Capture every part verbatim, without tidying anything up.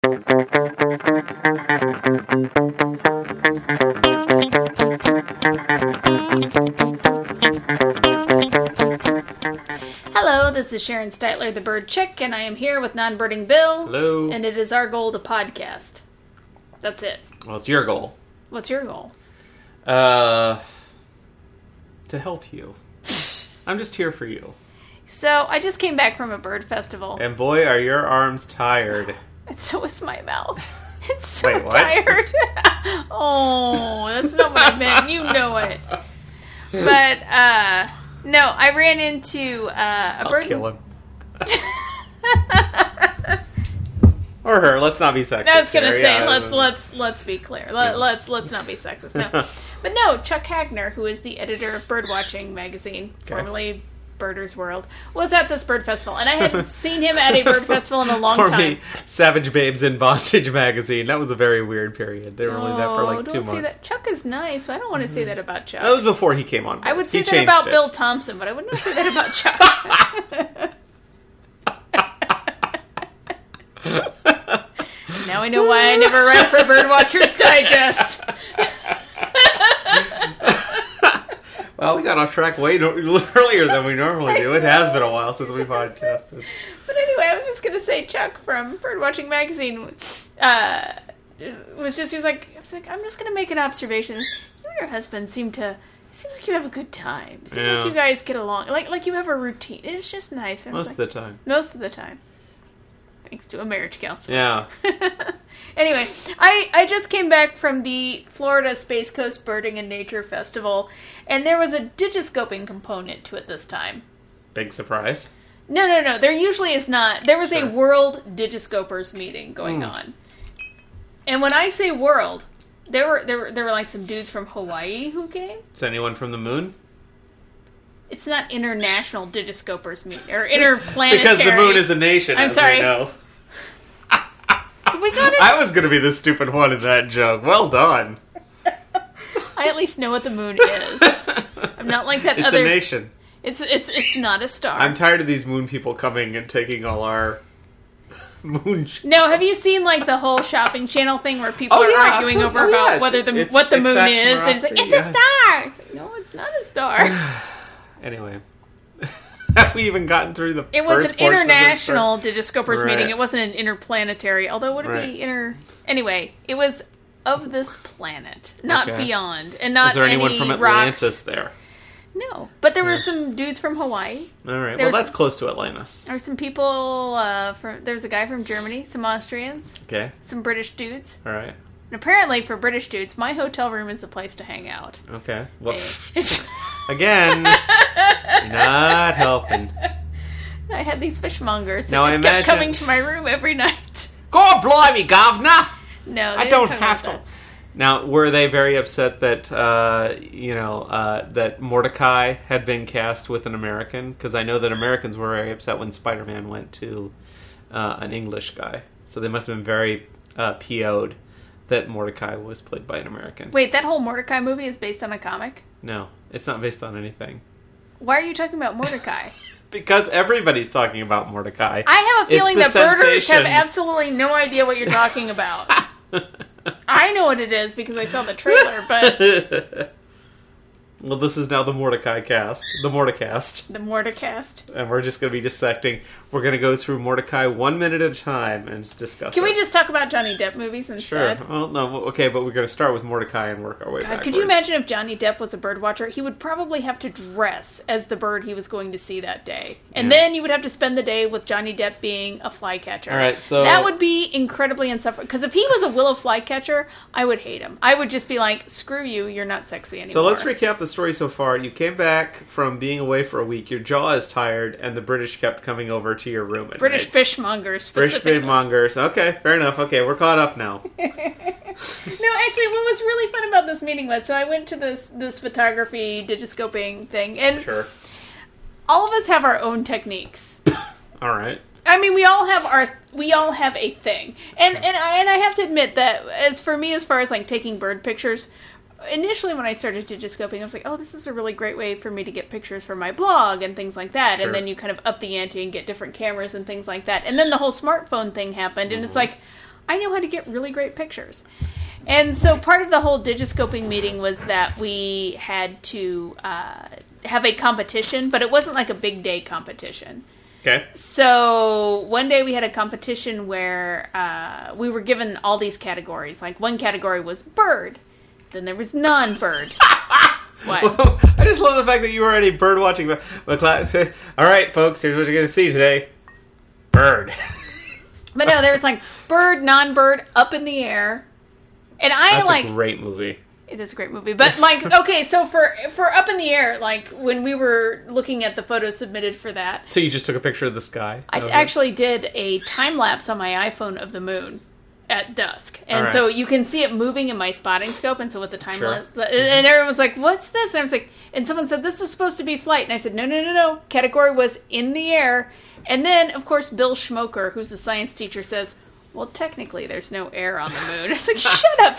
Hello, this is Sharon Steitler, the Bird Chick, and I am here with Non-Birding Bill. Hello. And it is our goal to podcast. That's it. Well, it's your goal. What's your goal? Uh, to help you. I'm just here for you. So, I just came back from a bird festival. And boy, are your arms tired. And so is my mouth. It's so Wait, what? tired. Oh, that's not what I meant. You know it. But, uh, no, I ran into uh, a I'll bird... kill him. Or her. Let's not be sexist. I was gonna here. say Yeah, let's I- let's let's be clear. Let, Yeah. Let's let's not be sexist. No, but no. Chuck Hagner, who is the editor of Birdwatching magazine, Okay. formerly Birders World, was at this bird festival, and I hadn't seen him at a bird festival in a long For time. me, Savage Babes in Bondage magazine. That was a very weird period. They were only there for Oh, like two don't say months. that. Chuck is nice, but I don't want to say that about Chuck. That was before he came on board. I would say He that changed about it. Bill Thompson, but I would not say that about Chuck. Now I know why I never write for Birdwatchers Digest. Well, we got off track way no- earlier than we normally do. It has been a while since we podcasted. But anyway, I was just going to say Chuck from Birdwatching Magazine uh, was just, he was like, I was like, I'm just going to make an observation. You and your husband seem to, it seems like you have a good time. It seems Yeah. like you guys get along. Like like you have a routine. It's just nice. I was Most like, of the time. Most of the time. Thanks to a marriage counselor. Yeah. Anyway, I, I just came back from the Florida Space Coast Birding and Nature Festival, and there was a digiscoping component to it this time. Big surprise. No, no, no. There usually is not. There was Sure. a World Digiscopers meeting going Mm. on. And when I say world, there were there were there were like some dudes from Hawaii who came. Is anyone from the moon? It's not international Digiscopers meeting or interplanetary. Because the moon is a nation, I'm as sorry. we know. We got it. I was going to be the stupid one in that joke. Well done. I at least know what the moon is. I'm not like that It's other. a nation. It's it's it's not a star. I'm tired of these moon people coming and taking all our moon. Sh- No, have you seen like the whole shopping channel thing where people Oh, are yeah, arguing absolutely. over Oh, yeah, about it's- whether the it's- what the it's moon that is? And it's like veracity, it's a yeah. star. It's like, no, it's not a star. Anyway. Have we even gotten through the It was first an portion of this international Digiscopers Right. meeting. It wasn't an interplanetary, although would it Right. be inter... Anyway, it was of this planet, not Okay. beyond, and not Is there anyone any from rocks. Atlantis there? No, but there were Yeah. some dudes from Hawaii. All right. There's- Well, that's close to Atlantis. There were some people uh, from... There was a guy from Germany, some Austrians, Okay. some British dudes. All right. And apparently, for British dudes, my hotel room is the place to hang out. Okay. Well, It's- again, you're not helping. I had these fishmongers that Now, I just imagine- kept coming to my room every night. God blimey, governor! No, I they don't didn't talk have about to. that. Now, were they very upset that uh, you know uh, that Mordecai had been cast with an American? Because I know that Americans were very upset when Spider-Man went to uh, an English guy, so they must have been very uh, P O'd that Mordecai was played by an American. Wait, that whole Mordecai movie is based on a comic? No, it's not based on anything. Why are you talking about Mordecai? Because everybody's talking about Mordecai. I have a It's feeling the that birders have sensation. absolutely no idea what you're talking about. I know what it is because I saw the trailer, but Well, this is now the Mordecai cast, the Mordecast. the Mordecast. And we're just going to be dissecting. We're going to go through Mordecai one minute at a time and discuss Can it. we just talk about Johnny Depp movies Sure. instead? Well, no, okay, but we're going to start with Mordecai and work our way God, backwards. could you imagine if Johnny Depp was a bird watcher? He would probably have to dress as the bird he was going to see that day. And Yeah. then you would have to spend the day with Johnny Depp being a flycatcher. All right, so- that would be incredibly insufferable. Because if he was a willow flycatcher, I would hate him. I would just be like, screw you, you're not sexy anymore. So let's recap the story so far. You came back from being away for a week. Your jaw is tired, and the British kept coming over to your room at British night. fishmongers British specifically. fishmongers. Okay, fair enough. Okay, we're caught up now. No, actually, what was really fun about this meeting was, so I went to this this photography digiscoping thing, and Sure. all of us have our own techniques. All right. I mean, we all have our, we all have a thing, and and I and I have to admit that as for me, as far as like taking bird pictures, initially when I started digiscoping, I was like, oh, this is a really great way for me to get pictures for my blog and things like that. Sure. And then you kind of up the ante and get different cameras and things like that. And then the whole smartphone thing happened, and Mm-hmm. it's like, I know how to get really great pictures. And so part of the whole Digiscoping meeting was that we had to uh, have a competition, but it wasn't like a big day competition. Okay. So one day we had a competition where uh, we were given all these categories. Like one category was bird. Then there was non-bird. What? Well, I just love the fact that you were already bird watching. But, but class, all right, folks, here's what you're going to see today. Bird. But no, there was like bird, non-bird, up in the air. And I That's like... a great movie. It is a great movie. But like, okay, so for for Up in the Air, like when we were looking at the photos submitted for that... So you just took a picture of the sky? I actually it? did a time-lapse on my iPhone of the moon at dusk. And right. so you can see it moving in my spotting scope. And so with the time sure. lapse... And everyone was like, what's this? And I was like... And someone said, this is supposed to be flight. And I said, no, no, no, no. Category was in the air. And then, of course, Bill Schmoker, who's a science teacher, says... Well, technically, there's no air on the moon. It's like, shut up.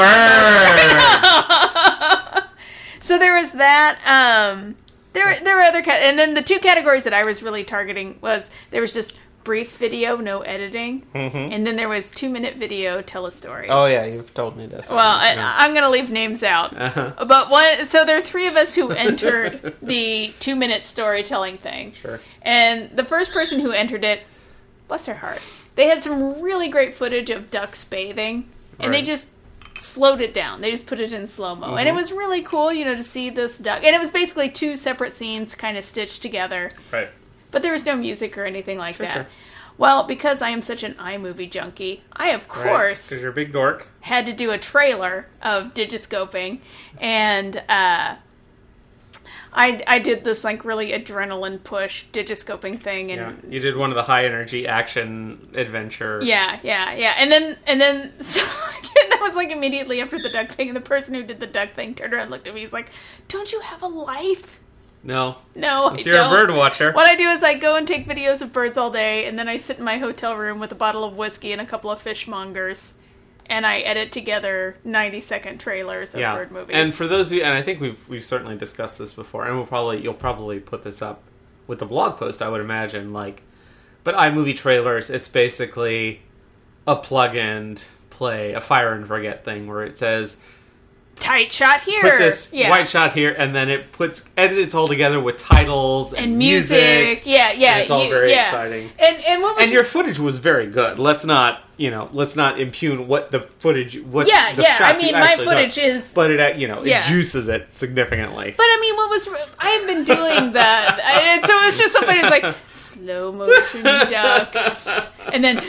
So there was that. Um, there, there were other, ca- and then the two categories that I was really targeting was there was just brief video, no editing, mm-hmm. and then there was two minute video, tell a story. Oh yeah, you've told me this. Well, I, I'm going to leave names out, uh-huh. but one. So there are three of us who entered the two minute storytelling thing. Sure. And the first person who entered it, bless their heart. They had some really great footage of ducks bathing, and right. they just slowed it down. They just put it in slow-mo. Mm-hmm. And it was really cool, you know, to see this duck. And it was basically two separate scenes kind of stitched together. Right. But there was no music or anything like sure, that. Sure. Well, because I am such an iMovie junkie, I, of course... Because right. you're a big dork. ...had to do a trailer of Digiscoping. And, uh... I, I did this like really adrenaline push Digiscoping thing, and yeah, you did one of the high energy action adventure. Yeah, yeah, yeah, and then and then so that was like immediately after the duck thing, and the person who did the duck thing turned around and looked at me. He's like, "Don't you have a life?" No, no, I you're don't. a bird watcher. What I do is I go and take videos of birds all day, and then I sit in my hotel room with a bottle of whiskey and a couple of fishmongers. And I edit together ninety second trailers of yeah. bird movies. And for those of you, and I think we've we've certainly discussed this before, and we'll probably you'll probably put this up with the blog post, I would imagine. Like, but iMovie trailers, it's basically a plug and play, a fire and forget thing where it says tight shot here, put this yeah. white shot here, and then it puts edits all together with titles and, and music. music. Yeah, yeah, and it's all you, very yeah. exciting. And and what was and your footage was very good. Let's not. You know, let's not impugn what the footage, what yeah, the yeah. shots I mean, you my actually footage took, is, but it, you know, it yeah. juices it significantly. But I mean, what was I had been doing that, and so it was just somebody who's like slow motion ducks, and then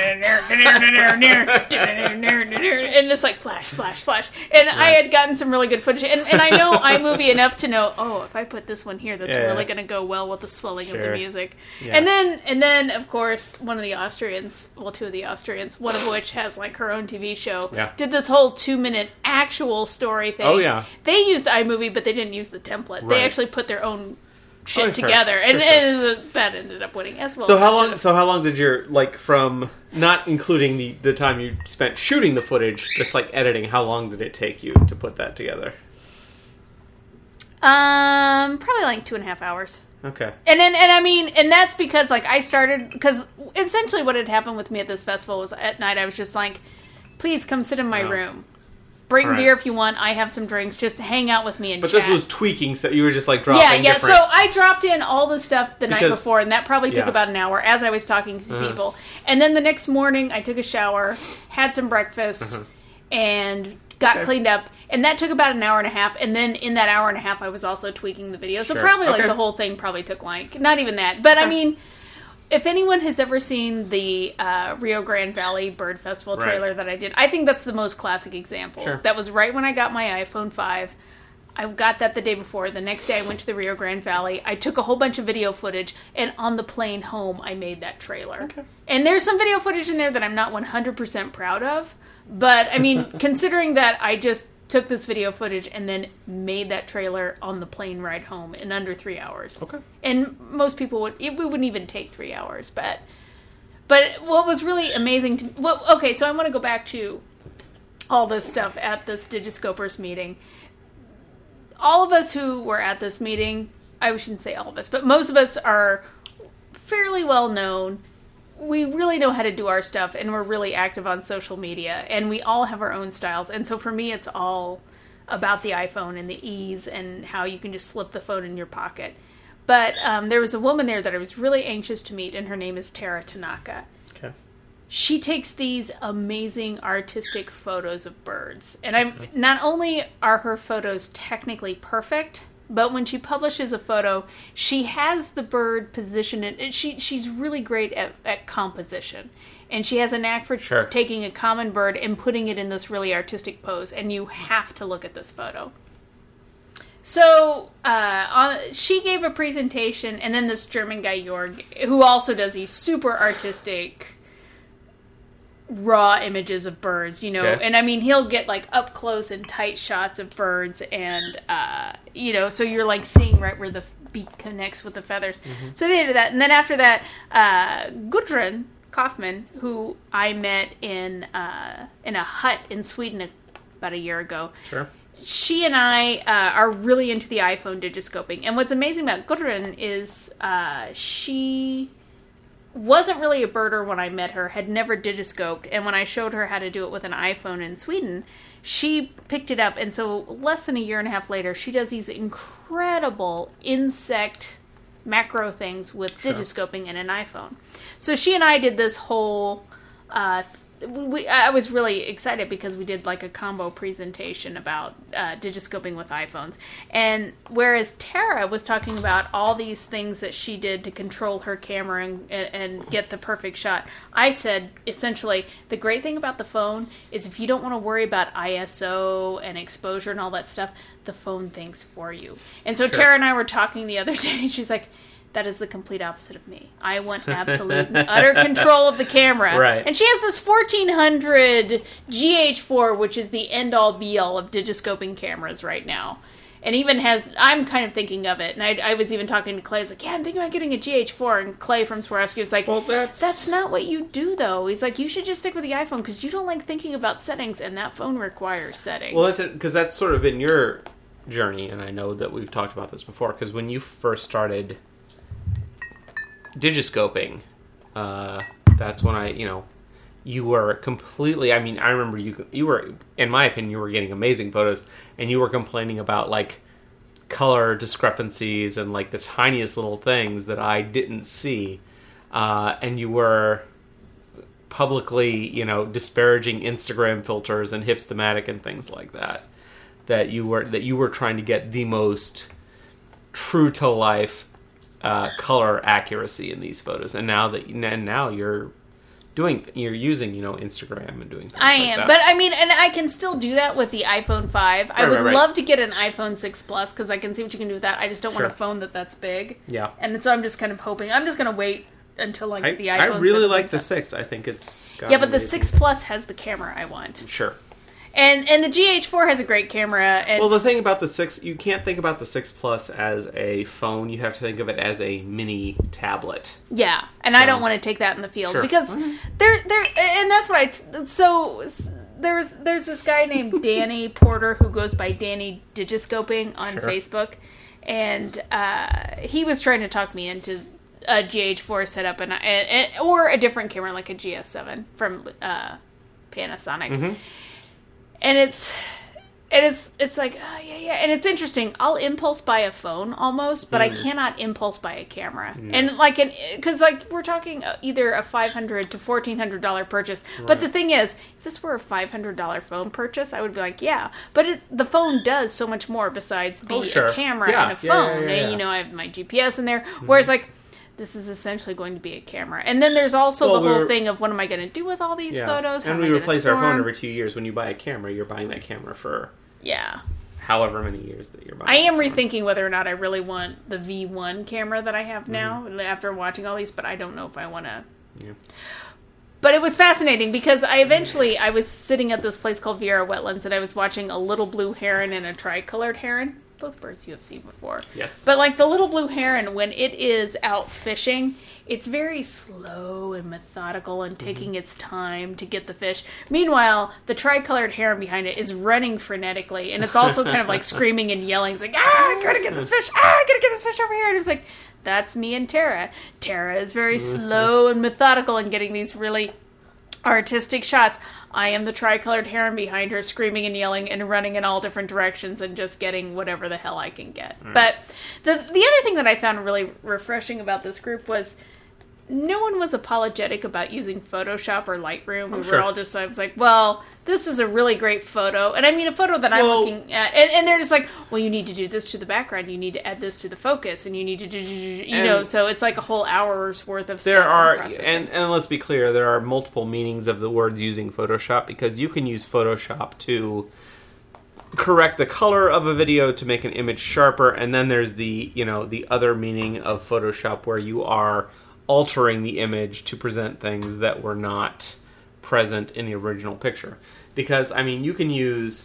and it's like flash, flash, flash, and right. I had gotten some really good footage, and, and I know iMovie enough to know, oh, if I put this one here, that's yeah, really yeah. going to go well with the swelling sure. of the music, yeah. and then and then of course one of the Austrians, well, two of the Austrians, one of which has like her own T V show, yeah. did this whole two minute actual story thing. Oh yeah, they used iMovie, but they didn't use the template. Right. They actually put their own shit oh, together, sure. and, Sure, sure. and that ended up winning as well. So how long? So how long did your like from not including the the time you spent shooting the footage, just like editing? How long did it take you to put that together? Um, probably like two and a half hours. Okay. And then, and I mean, and that's because like I started because essentially what had happened with me at this festival was at night I was just like, please come sit in my oh. room. Bring right. beer if you want. I have some drinks. Just hang out with me and but chat. But this was tweaking, so you were just like dropping Yeah, yeah. different... So I dropped in all the stuff the because, night before, and that probably took yeah. about an hour as I was talking to uh-huh. people. And then the next morning, I took a shower, had some breakfast, uh-huh. and got okay. cleaned up. And that took about an hour and a half. And then in that hour and a half, I was also tweaking the video. So sure. probably okay. like the whole thing probably took like, not even that. But okay. I mean... If anyone has ever seen the uh, Rio Grande Valley Bird Festival trailer right. that I did, I think that's the most classic example. Sure. That was right when I got my iPhone five. I got that the day before. The next day I went to the Rio Grande Valley. I took a whole bunch of video footage, and on the plane home, I made that trailer. Okay. And there's some video footage in there that I'm not one hundred percent proud of. But, I mean, considering that I just took this video footage and then made that trailer on the plane ride home in under three hours. Okay. And most people would, it wouldn't even take three hours. But but what was really amazing to me, well, okay, so I want to go back to all this stuff at this Digiscopers meeting. All of us who were at this meeting, I shouldn't say all of us, but most of us are fairly well known. we really know how to do our stuff, and we're really active on social media, and we all have our own styles. And so for me, it's all about the iPhone and the ease and how you can just slip the phone in your pocket. But um, there was a woman there that I was really anxious to meet, and her name is Tara Tanaka. Okay. She takes these amazing artistic photos of birds. And I'm not only are her photos technically perfect, but when she publishes a photo, she has the bird positioned in, she she's really great at, at composition. And she has a knack for Sure. taking a common bird and putting it in this really artistic pose. And you have to look at this photo. So, uh, on, she gave a presentation, and then this German guy, Jorg, who also does these super artistic, raw images of birds, you know, Okay. and I mean, he'll get, like, up close and tight shots of birds, and, uh, you know, so you're, like, seeing right where the beak connects with the feathers. Mm-hmm. So they did that, and then after that, uh, Gudrun Kaufman, who I met in, uh, in a hut in Sweden about a year ago. Sure. She and I uh, are really into the iPhone digiscoping. And what's amazing about Gudrun is uh, she wasn't really a birder when I met her, had never digiscoped. And when I showed her how to do it with an iPhone in Sweden, she picked it up. And so less than a year and a half later, she does these incredible insect macro things with Sure. digiscoping in an iPhone. So she and I did this whole... Uh, We, I was really excited because we did like a combo presentation about uh, digiscoping with iPhones. And whereas Tara was talking about all these things that she did to control her camera and, and get the perfect shot, I said essentially the great thing about the phone is if you don't want to worry about I S O and exposure and all that stuff, the phone thinks for you. And so Sure. Tara and I were talking the other day, and she's like, that is the complete opposite of me. I want absolute and utter control of the camera. Right. And she has this fourteen hundred G H four, which is the end-all be-all of digiscoping cameras right now. And even has, I'm kind of thinking of it. And I, I was even talking to Clay. I was like, yeah, I'm thinking about getting a G H four. And Clay from Swarovski was like, Well, that's... that's not what you do, though. He's like, you should just stick with the iPhone because you don't like thinking about settings, and that phone requires settings. Well, that's it, because that's sort of been your journey, and I know that we've talked about this before, because when you first started digiscoping, uh, that's when I, you know, you were completely, I mean, I remember you, you were, in my opinion, you were getting amazing photos, and you were complaining about, like, color discrepancies and, like, the tiniest little things that I didn't see, uh, and you were publicly, you know, disparaging Instagram filters and Hipstamatic and things like that, that you were, that you were trying to get the most true-to-life Uh, color accuracy in these photos, and now that and now you're doing you're using you know Instagram and doing things I like am, that. but I mean, and I can still do that with the iPhone five. I Right, would right, right. love to get an iPhone six Plus because I can see what you can do with that. I just don't Sure. want a phone that that's big. Yeah. And so I'm just kind of hoping. I'm just going to wait until like I, the iPhone. I really seven like comes the out. six. I think it's got Yeah, but the amazing- six Plus has the camera I want, Sure. and and the G H four has a great camera. And Well, the thing about the six, you can't think about the six Plus as a phone. You have to think of it as a mini tablet. yeah, and So- I don't want to take that in the field Sure. because there there and that's what I t- so. There's there's this guy named Danny Porter who goes by Danny Digiscoping on Sure. Facebook, and uh, he was trying to talk me into a G H four setup and, and, and or a different camera like a G S seven from uh, Panasonic, Mm-hmm. and it's and it's it's like oh, yeah yeah, and it's interesting. I'll impulse buy a phone almost, but Mm. I cannot impulse buy a camera, and like an because like we're talking either a five hundred to fourteen hundred dollar purchase. But the thing is, if this were a five hundred dollar phone purchase, I would be like, yeah. But it, the phone does so much more besides be Oh, sure. a camera Yeah, and a yeah, phone. yeah, yeah, And, yeah. you know, I have my G P S in there. Whereas like. This is essentially going to be a camera. And then there's also Well, the whole we're- thing of what am I going to do with all these Yeah. photos? How and am we I gonna replace store our phone them? every two years. When you buy a camera, you're buying that camera for Yeah. however many years that you're buying. I am it for. rethinking whether or not I really want the V one camera that I have now Mm-hmm. after watching all these, but I don't know if I want to. Yeah. But it was fascinating because I eventually, I was sitting at this place called Vieira Wetlands and I was watching a little blue heron and a tricolored heron. Both birds you have seen before. Yes. But like the little blue heron, when it is out fishing, it's very slow and methodical and taking Mm-hmm. its time to get the fish. Meanwhile, the tricolored heron behind it is running frenetically, and it's also kind of like screaming and yelling. It's like, ah, I gotta get this fish! Ah, I gotta get this fish over here! And it was like, That's me and Tara. Tara is very slow and methodical in getting these really artistic shots. I am the tricolored heron behind her, screaming and yelling and running in all different directions and just getting whatever the hell I can get. Mm. But the the other thing that I found really refreshing about this group was no one was apologetic about using Photoshop or Lightroom. Oh, we sure. were all just, I was like, well, this is a really great photo. And I mean, a photo that I'm well, looking at. And, and they're just like, well, you need to do this to the background. You need to add this to the focus. And you need to do, you know, so it's like a whole hour's worth of there stuff. There are, and, and let's be clear, there are multiple meanings of the words using Photoshop, because you can use Photoshop to correct the color of a video to make an image sharper. And then there's the, you know, the other meaning of Photoshop where you are altering the image to present things that were not present in the original picture. Because, I mean, you can use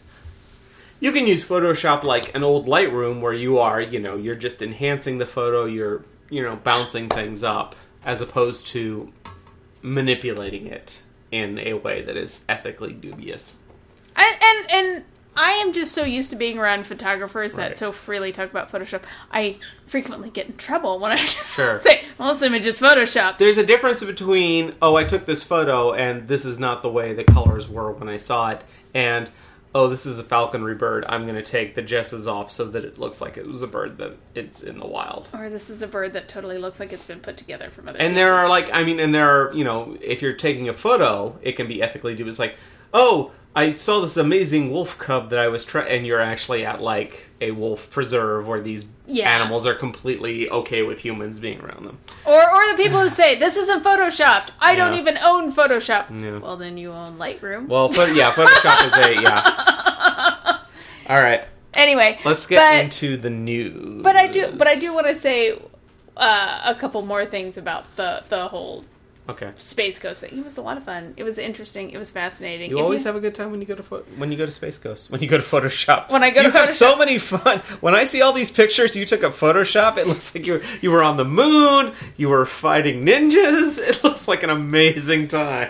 you can use Photoshop like an old Lightroom where you are, you know, you're just enhancing the photo, you're, you know, bouncing things up, as opposed to manipulating it in a way that is ethically dubious. And, and, and I am just so used to being around photographers that right. so freely talk about Photoshop. I frequently get in trouble when I sure. say, well, this image is Photoshop. There's a difference between, oh, I took this photo and this is not the way the colors were when I saw it, and, oh, this is a falconry bird. I'm going to take the jesses off so that it looks like it was a bird that it's in the wild. Or this is a bird that totally looks like it's been put together from other And pieces. there are, like, I mean, and there are, you know, if you're taking a photo, it can be ethically dubious. Like, oh, I saw this amazing wolf cub that I was trying, and you're actually at, like, a wolf preserve where these yeah. animals are completely okay with humans being around them. Or or the people who say, this isn't Photoshopped. I yeah. don't even own Photoshop. Yeah. Well, then you own Lightroom. Well, pho- yeah, Photoshop is a, yeah. All right. Anyway. Let's get but, into the news. But I do, but I do want to say uh, a couple more things about the, the whole... Okay. Space Coast thing. It was a lot of fun. It was interesting. It was fascinating. You if always you... have a good time when you go to fo- when you go to Space Coast. When you go to Photoshop. When I go you to have Photoshop. so many fun. When I see all these pictures you took of Photoshop, it looks like you were, you were on the moon. You were fighting ninjas. It looks like an amazing time.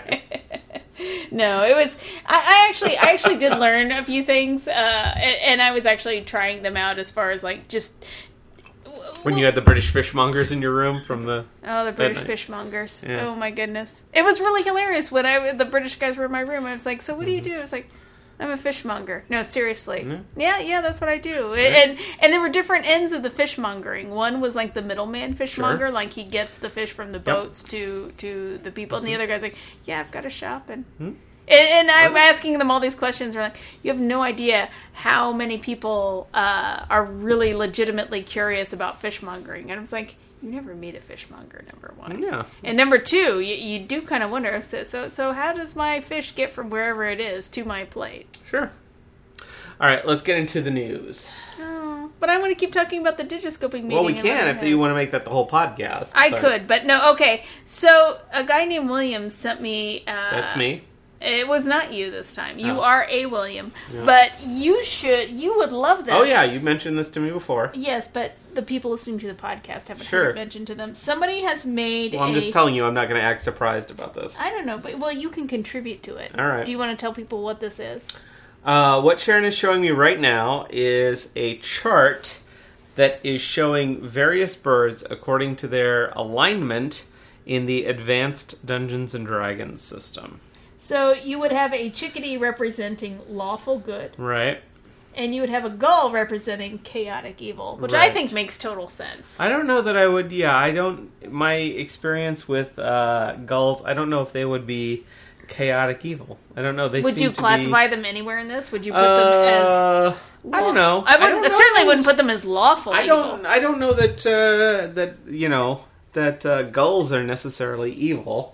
No, it was. I, I actually, I actually did learn a few things, uh, and, and I was actually trying them out as far as like just. When you had the British fishmongers in your room from the... Oh, the British fishmongers. Yeah. Oh, my goodness. It was really hilarious when I the British guys were in my room. I was like, so what mm-hmm. do you do? I was like, I'm a fishmonger. No, seriously. Mm-hmm. Yeah, yeah, that's what I do. Right. And and there were different ends of the fishmongering. One was like the middleman fishmonger, sure. like he gets the fish from the boats yep. to, to the people. Mm-hmm. And the other guy's like, yeah, I've got a shop. And... Mm-hmm. And, and I'm asking them all these questions. They're like, you have no idea how many people uh, are really legitimately curious about fishmongering. And I was like, you never meet a fishmonger, number one. Yeah. And number two, you, you do kind of wonder, so, so so how does my fish get from wherever it is to my plate? Sure. All right, let's get into the news. Oh, but I want to keep talking about the digiscoping meeting. Well, we can if you want to make that the whole podcast. I but... could, but no, okay. So a guy named William sent me... Uh, That's me. It was not you this time. You oh. are a William. Yeah. But you should, you would love this. Oh yeah, you mentioned this to me before. Yes, but the people listening to the podcast haven't sure. heard it mentioned to them. Somebody has made Well, I'm a, just telling you, I'm not going to act surprised about this. I don't know, but well, you can contribute to it. All right. Do you want to tell people what this is? Uh, what Sharon is showing me right now is a chart that is showing various birds according to their alignment in the Advanced Dungeons and Dragons system. So you would have a chickadee representing lawful good. Right. And you would have a gull representing chaotic evil, which right. I think makes total sense. I don't know that I would, yeah, I don't, my experience with uh, gulls, I don't know if they would be chaotic evil. I don't know. They would seem you to classify be... them anywhere in this? Would you put uh, them as... Law... I don't know. I, wouldn't, I, don't I know certainly those... wouldn't put them as lawful I evil. don't, I don't know that, uh, that you know, that uh, gulls are necessarily evil.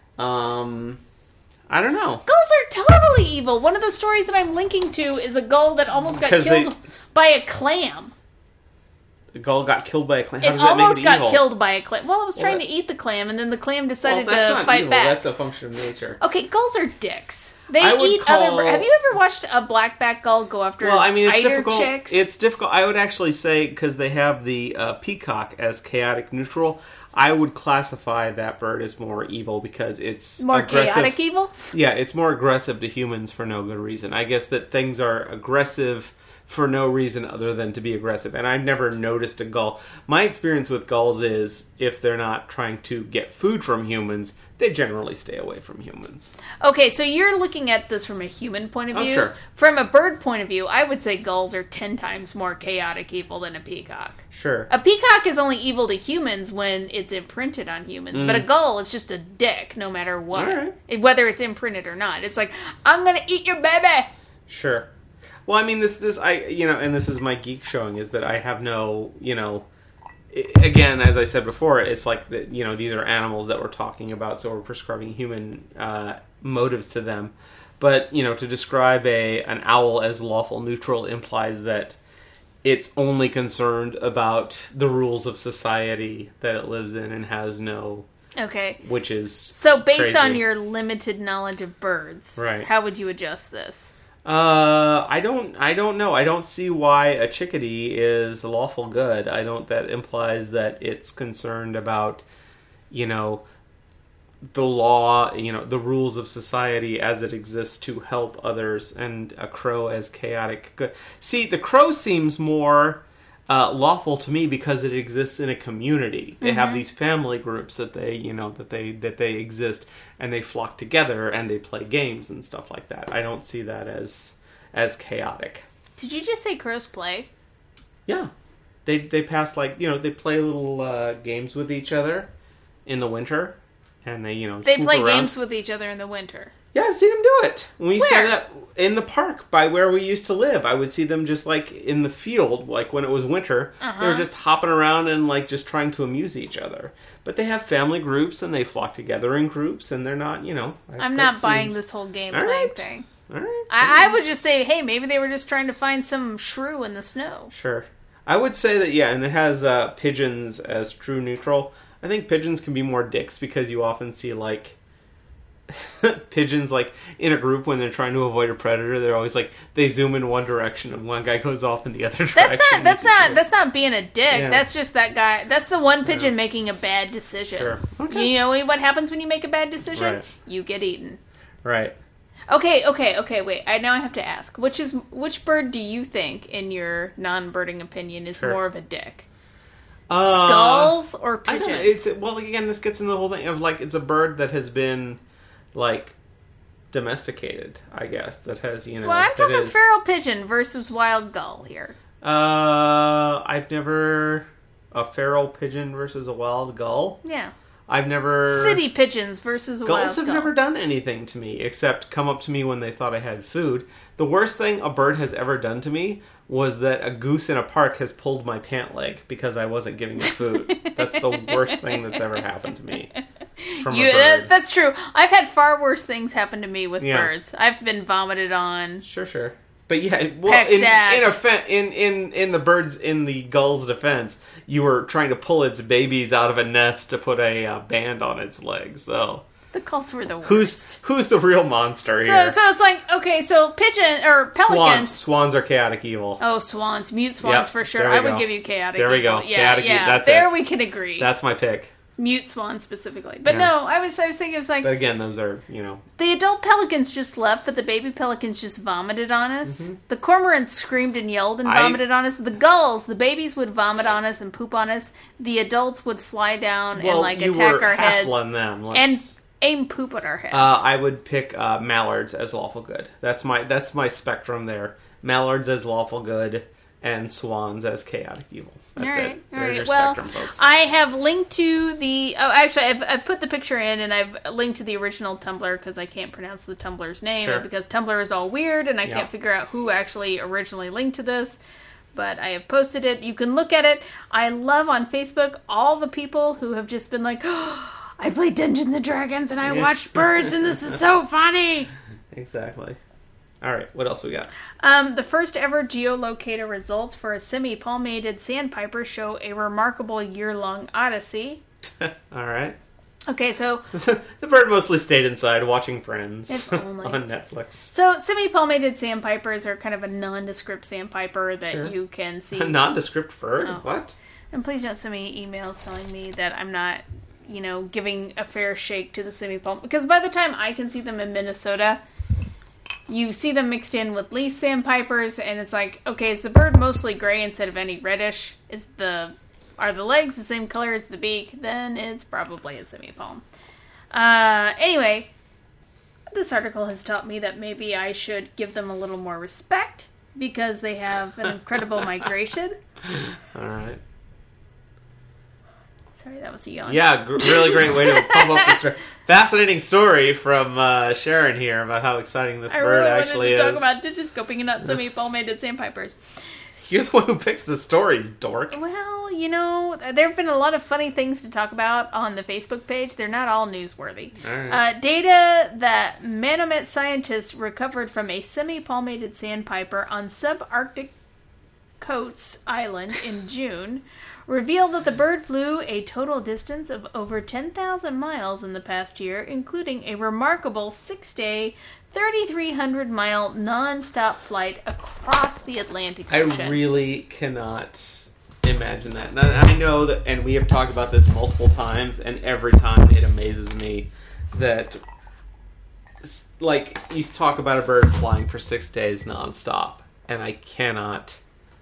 Um... I don't know. Gulls are totally evil. One of the stories that I'm linking to is a gull that almost got killed they... by a clam. The gull got killed by a clam? How it does that almost make it got evil? killed by a clam. Well, it was well, trying that... to eat the clam, and then the clam decided well, that's to not fight evil. back. That's a function of nature. Okay, gulls are dicks. They I would eat call... other... Have you ever watched a blackback gull go after well, I mean, it's eider difficult. chicks? It's difficult. I would actually say, because they have the uh, peacock as chaotic neutral, I would classify that bird as more evil because it's More aggressive. chaotic evil? Yeah, it's more aggressive to humans for no good reason. I guess that things are aggressive for no reason other than to be aggressive. And I've never noticed a gull. My experience with gulls is if they're not trying to get food from humans, they generally stay away from humans. Okay, so you're looking at this from a human point of Oh, view. sure. From a bird point of view, I would say gulls are ten times more chaotic evil than a peacock. Sure. A peacock is only evil to humans when it's imprinted on humans, but a gull is just a dick no matter what. All right. It- whether it's imprinted or not. It's like, I'm gonna eat your baby! Sure. Well, I mean, this, this, I, you know, and this is my geek showing, is that I have no, you know, i- again, as I said before, it's like, that, you know, these are animals that we're talking about, so we're prescribing human uh, motives to them. But, you know, to describe a an owl as lawful neutral implies that it's only concerned about the rules of society that it lives in and has no, Okay. which is So, based crazy. on your limited knowledge of birds, Right. how would you adjust this? Uh, I don't. I don't know. I don't see why a chickadee is lawful good. I don't. That implies that it's concerned about, you know, the law. You know, the rules of society as it exists to help others, and a crow as chaotic good. See, the crow seems more uh, lawful to me because it exists in a community. They have these family groups that they, you know, that they that they exist. And they flock together and they play games and stuff like that. I don't see that as as chaotic. Did you just say crows play? Yeah, they they pass like you know they play little uh, games with each other in the winter, and they you know They swoop play around. games with each other in the winter. Yeah, I've seen them do it. When we used Where? to have that in the park by where we used to live, I would see them just like in the field, like when it was winter. They Uh-huh. were just hopping around and like just trying to amuse each other. But they have family groups and they flock together in groups, and they're not, you know. I'm that not buying seems- this whole game All playing right. thing. All right. I, I would just say, hey, maybe they were just trying to find some shrew in the snow. Sure. I would say that, yeah, and it has uh, pigeons as true neutral. I think pigeons can be more dicks because you often see, like, pigeons, like, in a group when they're trying to avoid a predator. They're always, like, they zoom in one direction and one guy goes off in the other direction. That's not. That's not. That's not being a dick. Yeah. That's just that guy. That's the one pigeon making a bad decision. Sure. Okay. You know what happens when you make a bad decision? Right. You get eaten. Right. Okay. Okay. Okay. Wait. I now I have to ask. Which is which bird do you think, in your non-birding opinion, is Sure. more of a dick? Uh, Skulls or I pigeons? don't know. It's, well, again, this gets into the whole thing of, like, it's a bird that has been, like, domesticated, I guess, that has, you know... well, I'm that talking is- feral pigeon versus wild gull here. Uh, I've never... A feral pigeon versus a wild gull? Yeah. I've never... City pigeons versus a wild Gulls have gull. never done anything to me except come up to me when they thought I had food. The worst thing a bird has ever done to me was that a goose in a park has pulled my pant leg because I wasn't giving it food. That's the worst thing that's ever happened to me from You, a bird. that, that's true. I've had far worse things happen to me with Yeah. birds. I've been vomited on. Sure, sure. But yeah, well, Pecked in at. in, offen- in in in the birds in the gull's defense, you were trying to pull its babies out of a nest to put a uh, band on its legs. So The gulls were the worst. who's who's the real monster so, here? so it's like, okay, so pigeon, or pelicans. Swans. Swans are chaotic evil. Oh, swans. Mute swans Yep, for sure. there we I would go. give you chaotic There we evil. go. Yeah, Chaotic yeah. evil. That's there it. we can agree. That's my pick. Mute swan specifically. But Yeah. no, I was I was thinking it was like, But again, those are, you know... the adult pelicans just left, but the baby pelicans just vomited on us. Mm-hmm. The cormorants screamed and yelled and I- vomited on us. The gulls, the babies would vomit on us and poop on us. The adults would fly down and Well, like you attack were our heads hassling them. and Let's... aim poop at our heads. Uh, I would pick uh, mallards as lawful good. That's my that's my spectrum there. Mallards as lawful good, and swans as chaotic evil. That's all right, it. all There's right. your Well, spectrum, folks. I have linked to the. Oh, actually, I've, I've put the picture in, and I've linked to the original Tumblr because I can't pronounce the Tumblr's name Sure. because Tumblr is all weird, and I Yeah. can't figure out who actually originally linked to this. But I have posted it. You can look at it. I love on Facebook all the people who have just been like, oh, I played Dungeons and Dragons, and I Yeah. watched birds, and this is so funny. Exactly. All right, what else we got? Um, the first ever geolocator results for a semi-palmated sandpiper show a remarkable year-long odyssey. All right. Okay, so The bird mostly stayed inside watching Friends If only. on Netflix. so semi-palmated sandpipers are kind of a nondescript sandpiper that Sure. you can see. A nondescript bird? Oh. What? And please don't send me emails telling me that I'm not, you know, giving a fair shake to the semi-palm. Because by the time I can see them in Minnesota, you see them mixed in with least sandpipers, and it's like, okay, is the bird mostly gray instead of any reddish? Is the Are the legs the same color as the beak? Then it's probably a semi-palm. Uh, anyway, this article has taught me that maybe I should give them a little more respect because they have an incredible migration. All right. Sorry, that was a yawn. Yeah, gr- really great way to pump up this. Fascinating story from uh, Sharon here about how exciting this I bird really actually is. I is. wanted to talk about digiscoping and not semi-palmated sandpipers. You're the one who picks the stories, dork. Well, you know, there have been a lot of funny things to talk about on the Facebook page. They're not all newsworthy. All right. Uh, data that Manomet scientists recovered from a semi-palmated sandpiper on subarctic Coates Island in June revealed that the bird flew a total distance of over ten thousand miles in the past year, including a remarkable six-day, three thousand three hundred mile non-stop flight across the Atlantic Ocean. I really cannot imagine that. And I know that, and we have talked about this multiple times, and every time it amazes me that, like, you talk about a bird flying for six days nonstop, and I cannot...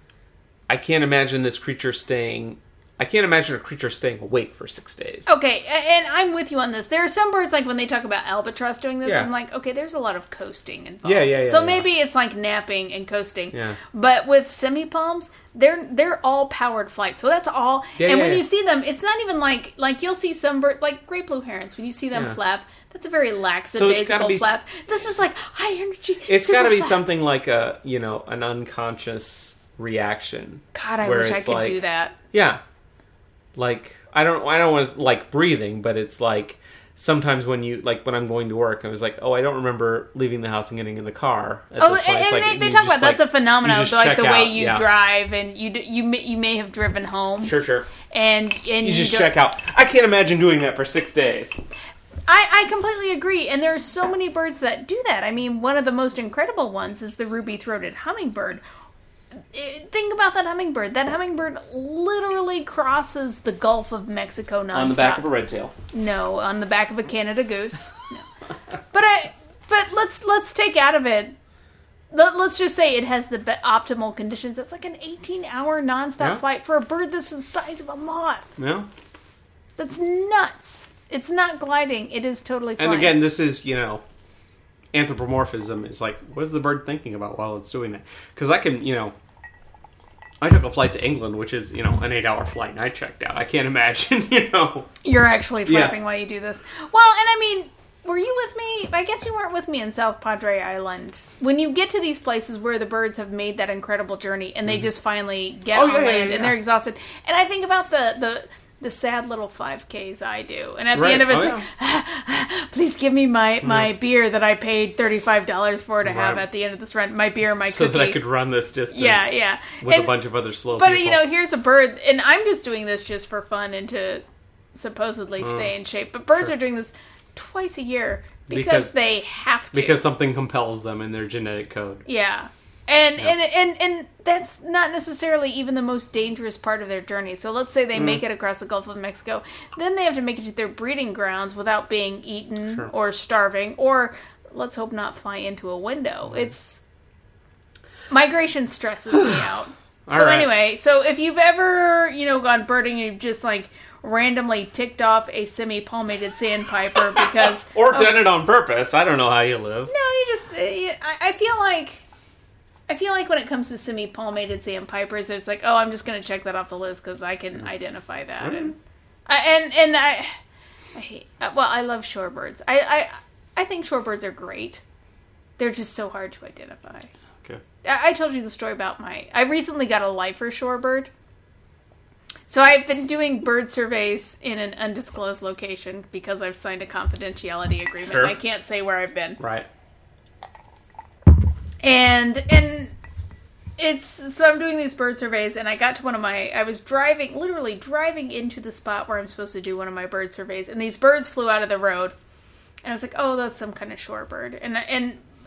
I can't imagine this creature staying... I can't imagine a creature staying awake for six days. Okay, and I'm with you on this. There are some birds, like when they talk about albatross doing this, Yeah. I'm like, okay, there's a lot of coasting involved. Yeah, yeah, yeah. So yeah. maybe it's like napping and coasting. Yeah. But with semi-palms, they're they're all powered flights. So that's all. Yeah, and yeah, when yeah. you see them, it's not even like, like you'll see some bird, like great blue herons, when you see them Yeah. flap, that's a very So it's lackadaisical gotta be- flap. This is like high energy. It's super got to be flap. something like a, you know, an unconscious reaction. God, I where wish I it's could like- do that. Yeah. Like, I don't I don't want to, like, breathing, but it's like, sometimes when you, like, when I'm going to work, I was like, oh, I don't remember leaving the house and getting in the car at Oh, this and, point. It's and like, they, they you talk just, about that's like, a phenomenon, you just like check the way out, you yeah. drive, and you d- you may, you may have driven home, Sure, sure. and and You just don't- check out. I can't imagine doing that for six days. I, I completely agree, and there are so many birds that do that. I mean, one of the most incredible ones is the ruby-throated hummingbird. Eh, Think about that hummingbird. That hummingbird literally crosses the Gulf of Mexico nonstop. On the back of a red tail. No, on the back of a Canada goose. No. But I, but let's let's take out of it. Let, let's just say it has the be- optimal conditions. It's like an eighteen-hour nonstop Yeah. flight for a bird that's the size of a moth. Yeah. That's nuts. It's not gliding. It is totally flying. And again, this is, you know, anthropomorphism is like, what is the bird thinking about while it's doing that? Because I can, you know, I took a flight to England, which is, you know, an eight-hour flight, and I checked out. I can't imagine, you know. You're actually Yeah. flapping while you do this. Well, and I mean, were you with me? I guess you weren't with me in South Padre Island. When you get to these places where the birds have made that incredible journey, and they just finally get Oh, on yeah, yeah, land, yeah, and yeah. they're exhausted. And I think about the... the the sad little five Ks I do. And at Right. the end of it, Oh, it's like, please give me my, my beer that I paid thirty-five dollars for to have Right. at the end of this rent. My beer, my So cookie. that I could run this distance Yeah, yeah. with And- a bunch of other slow But, people. you know, here's a bird, and I'm just doing this just for fun and to supposedly stay in shape. But birds Sure. are doing this twice a year because, Because- they have to. Because something compels them in their genetic code. Yeah. And, Yeah. and and and that's not necessarily even the most dangerous part of their journey. So let's say they Mm. make it across the Gulf of Mexico. Then they have to make it to their breeding grounds without being eaten Sure. or starving or, let's hope not, fly into a window. It's... Migration stresses me out. All So right. anyway, so if you've ever, you know, gone birding and you've just, like, randomly ticked off a semi-palmated sandpiper because... Or oh, done it on purpose. I don't know how you live. no, you just... uh, you- I, I feel like... I feel like when it comes to semi-palmated sandpipers, it's like, oh, I'm just going to check that off the list because I can identify that. And, I, and and I... I hate... uh, Well, I love shorebirds. I, I, I think shorebirds are great. They're just so hard to identify. Okay. I, I told you the story about my... I recently got a lifer shorebird. So I've been doing bird surveys in an undisclosed location because I've signed a confidentiality agreement. Sure. I can't say where I've been. Right. And and it's so I'm doing these bird surveys, and I got to one of my I was driving literally driving into the spot where I'm supposed to do one of my bird surveys, and these birds flew out of the road, and I was like, oh, that's some kind of shorebird, and and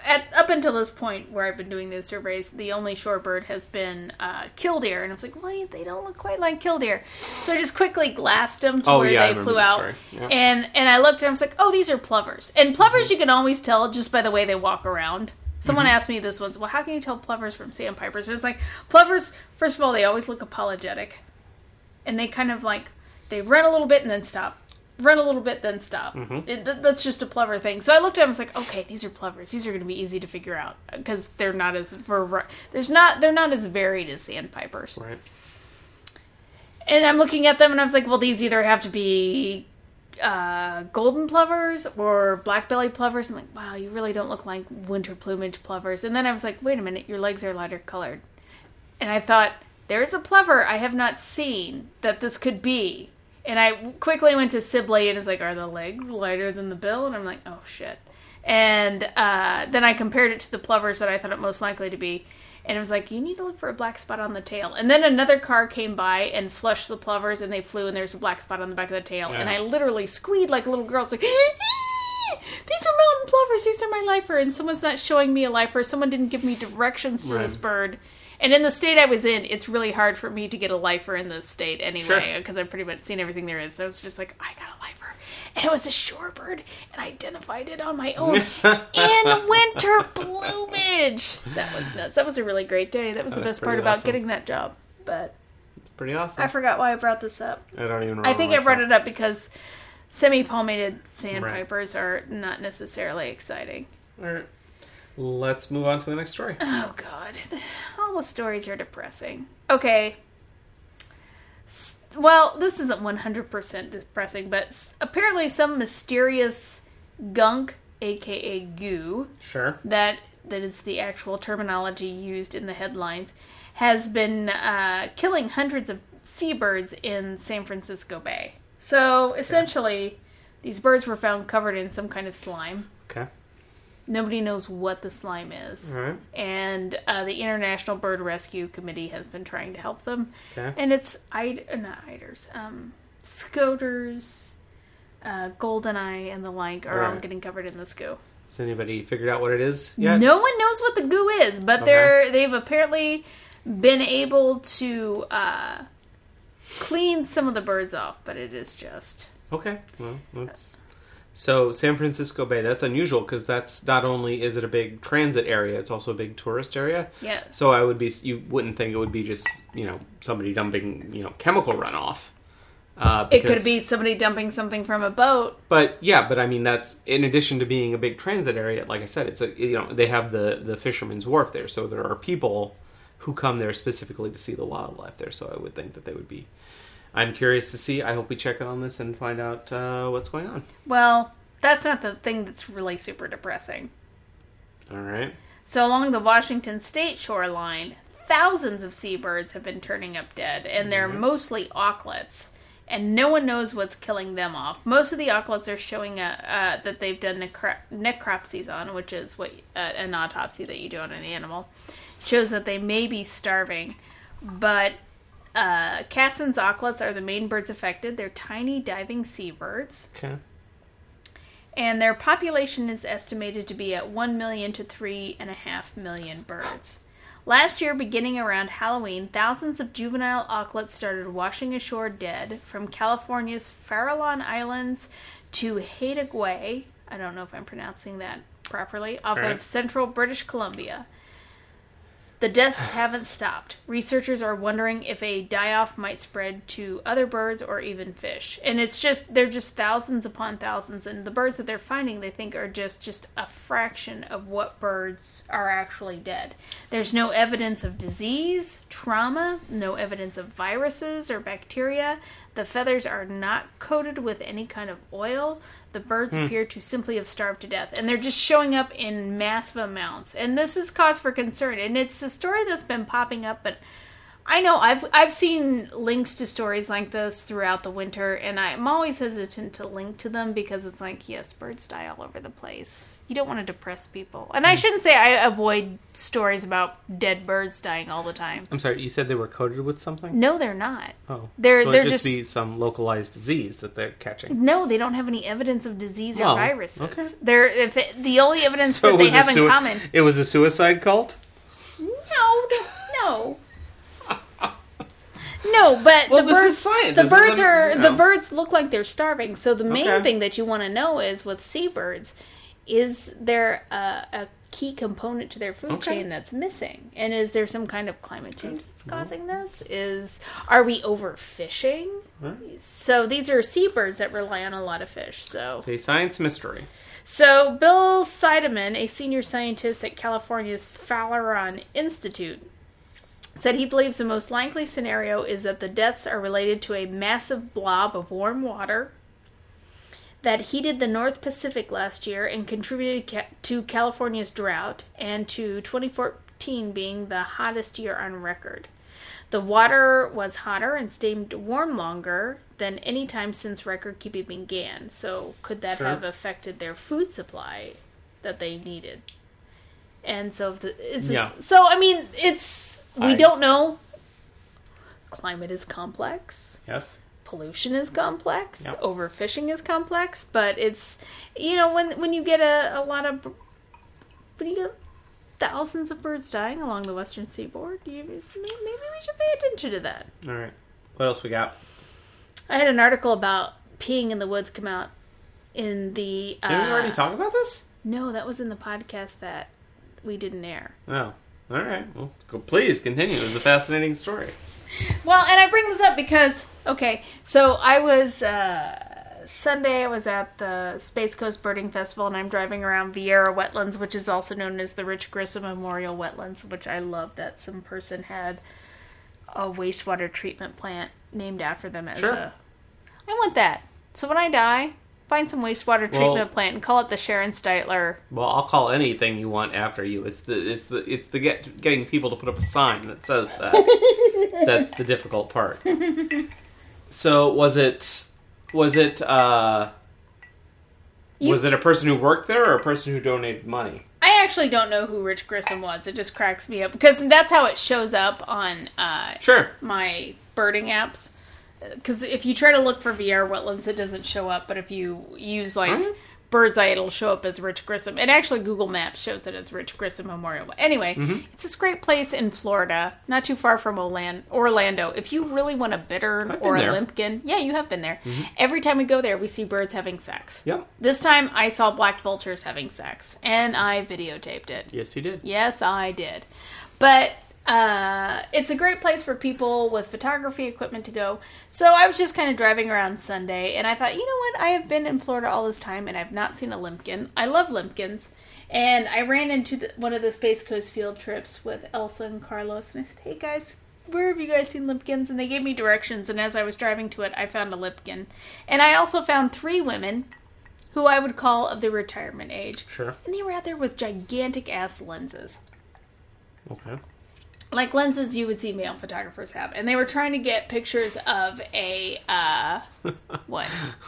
at up until this point where I've been doing these surveys, the only shorebird has been uh, killdeer, and I was like, well, they don't look quite like killdeer. So I just quickly glassed them to oh, where yeah, they flew out, yeah. and and I looked and I was like, oh, these are plovers. And plovers, mm-hmm. you can always tell just by the way they walk around. Someone mm-hmm. asked me this once, well, how can you tell plovers from sandpipers? And it's like, plovers, first of all, they always look apologetic, and they kind of like they run a little bit and then stop. Run a little bit, then stop. Mm-hmm. It, th- that's just a plover thing. So I looked at them and was like, okay, these are plovers. These are going to be easy to figure out because they're not as ver- there's not they're not as varied as sandpipers. Right. And I'm looking at them and I was like, well, these either have to be uh, golden plovers or black-bellied plovers. I'm like, wow, you really don't look like winter plumage plovers. And then I was like, wait a minute, your legs are lighter colored. And I thought, there's a plover I have not seen that this could be. And I quickly went to Sibley and was like, are the legs lighter than the bill? And I'm like, oh, shit. And uh, then I compared it to the plovers that I thought it most likely to be. And it was like, you need to look for a black spot on the tail. And then another car came by and flushed the plovers, and they flew, and there's a black spot on the back of the tail. Yeah. And I literally squealed like a little girl. It's like, these are mountain plovers. These are my lifer. And someone's not showing me a lifer. Someone didn't give me directions to right. this bird. And in the state I was in, it's really hard for me to get a lifer in this state anyway, because sure. I've pretty much seen everything there is. So I was just like, I got a lifer. And it was a shorebird, and I identified it on my own in winter plumage. That was nuts. That was a really great day. That was oh, the best part awesome. about getting that job. But it's pretty awesome. I forgot why I brought this up. I don't even remember I think myself. I brought it up because semi-palmated sandpipers right. are not necessarily exciting. All right. Let's move on to the next story. Oh, God. All the stories are depressing. Okay. Well, this isn't one hundred percent depressing, but apparently some mysterious gunk, a k a goo, sure. that that is the actual terminology used in the headlines, has been uh, killing hundreds of seabirds in San Francisco Bay. So, essentially, okay. these birds were found covered in some kind of slime. Okay. Nobody knows what the slime is. Right. And uh, the International Bird Rescue Committee has been trying to help them. Okay. And it's, Id- uh, not eiders, um, scoters, uh, goldeneye, and the like are all, all getting covered in this goo. Has anybody figured out what it is yet? No one knows what the goo is, but okay. they're, they've apparently been able to uh, clean some of the birds off, but it is just... Okay, well, that's... So, San Francisco Bay, that's unusual because that's not only is it a big transit area, it's also a big tourist area. Yeah. So, I would be, you wouldn't think it would be just, you know, somebody dumping, you know, chemical runoff. Uh, because, it could be somebody dumping something from a boat. But, yeah, but I mean, that's, in addition to being a big transit area, like I said, it's a, you know, they have the, the Fisherman's Wharf there, so there are people who come there specifically to see the wildlife there, so I would think that they would be... I'm curious to see. I hope we check in on this and find out uh, what's going on. Well, that's not the thing that's really super depressing. All right. So along the Washington state shoreline, thousands of seabirds have been turning up dead, and they're mm-hmm. mostly auklets. And no one knows what's killing them off. Most of the auklets are showing a, uh, that they've done necro- necropsies on, which is what uh, an autopsy that you do on an animal. Shows that they may be starving, but... Uh, Cassin's auklets are the main birds affected. They're tiny diving seabirds. Okay. And their population is estimated to be at one million to three point five million birds. Last year, beginning around Halloween, thousands of juvenile auklets started washing ashore dead from California's Farallon Islands to Haida Gwaii, I don't know if I'm pronouncing that properly, off right. of central British Columbia. The deaths haven't stopped. Researchers are wondering if a die-off might spread to other birds or even fish. And it's just, they're just thousands upon thousands. And the birds that they're finding, they think, are just, just a fraction of what birds are actually dead. There's no evidence of disease, trauma, no evidence of viruses or bacteria. The feathers are not coated with any kind of oil. The birds mm. appear to simply have starved to death. And they're just showing up in massive amounts. And this is cause for concern. And it's a story that's been popping up, but I know. I've I've seen links to stories like this throughout the winter, and I'm always hesitant to link to them because it's like, yes, birds die all over the place. You don't want to depress people. And I shouldn't say I avoid stories about dead birds dying all the time. I'm sorry, you said they were coated with something? No, they're not. Oh. They're, so they're it'd just, just be some localized disease that they're catching. No, they don't have any evidence of disease or Well, viruses. okay. They're if it, the only evidence So that it they was a have in sui- common. It was a suicide cult? No, no. No, but Well, the this birds, is science. the This birds isn't, are you the know. birds look like they're starving. So the main Okay. thing that you want to know is with seabirds, is there a, a key component to their food Okay. chain that's missing, and is there some kind of climate change that's causing this? Is are we overfishing? Right. So these are seabirds that rely on a lot of fish. So It's a science mystery. So, Bill Seidemann, a senior scientist at California's Farallon Institute, said he believes the most likely scenario is that the deaths are related to a massive blob of warm water that heated the North Pacific last year and contributed ca- to California's drought and to twenty fourteen being the hottest year on record. The water was hotter and stayed warm longer than any time since record keeping began. So could that Sure. have affected their food supply that they needed? And so, if the, is this, Yeah. so I mean, it's we I- don't know. Climate is complex. Yes? Pollution is complex. Yep. Overfishing is complex. But it's, you know, when when you get a, a lot of, when you get thousands of birds dying along the western seaboard, you, maybe we should pay attention to that. All right. What else we got? I had an article about peeing in the woods come out in the. Uh, Didn't we already talk about this? No, that was in the podcast that we didn't air. Oh. All right. Well, go, please continue. It was a fascinating story. Well, and I bring this up because, okay, so I was, uh, Sunday I was at the Space Coast Birding Festival, and I'm driving around Vieira Wetlands, which is also known as the Rich Grissom Memorial Wetlands, which I love that some person had a wastewater treatment plant named after them as Sure. a... I want that. So when I die, find some wastewater Well- treatment plant and call it the Sharon Steitler. Well, I'll call anything you want after you. It's the it's the it's the get getting people to put up a sign that says that. That's the difficult part. So was it was it uh You- was it a person who worked there or a person who donated money? I actually don't know who Rich Grissom was. It just cracks me up because that's how it shows up on uh, Sure. my birding apps. Because if you try to look for V R Wetlands, it doesn't show up. But if you use like Alright. Bird's Eye, it'll show up as Rich Grissom. And actually, Google Maps shows it as Rich Grissom Memorial. Anyway, Mm-hmm. it's this great place in Florida, not too far from Orlan- Orlando. If you really want a bittern I've or a been there. limpkin, yeah, you have been there. Every time we go there, we see birds having sex. Yep. This time, I saw black vultures having sex, and I videotaped it. Yes, you did. Yes, I did. But uh, it's a great place for people with photography equipment to go. So I was just kind of driving around Sunday, and I thought, you know what? I have been in Florida all this time, and I've not seen a limpkin. I love limpkins. And I ran into the, one of the Space Coast field trips with Elsa and Carlos, and I said, hey guys, where have you guys seen limpkins? And they gave me directions, and as I was driving to it, I found a limpkin. And I also found three women who I would call of the retirement age. Sure. And they were out there with gigantic ass lenses. Okay. Like lenses you would see male photographers have. And they were trying to get pictures of a, uh, what?